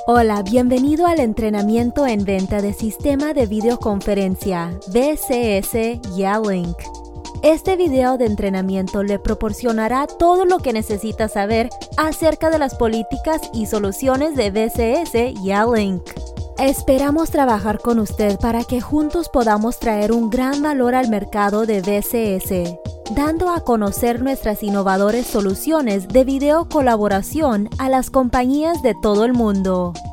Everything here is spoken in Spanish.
Hola, bienvenido al entrenamiento en venta de sistema de videoconferencia VCS Yalink. Este video de entrenamiento le proporcionará todo lo que necesita saber acerca de las políticas y soluciones de VCS Yalink. Esperamos trabajar con usted para que juntos podamos traer un gran valor al mercado de VCS, dando a conocer nuestras innovadoras soluciones de video colaboración a las compañías de todo el mundo.